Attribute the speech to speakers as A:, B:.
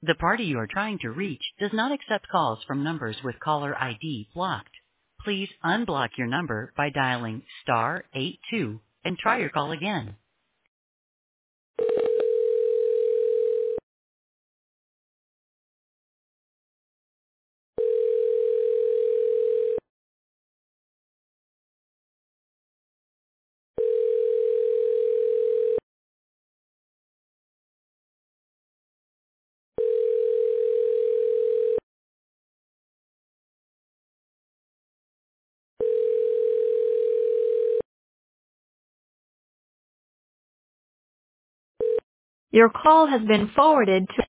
A: The party you are trying to reach does not accept calls from numbers with caller ID blocked. Please unblock your number by dialing *82 and try your call again. Your call has been forwarded to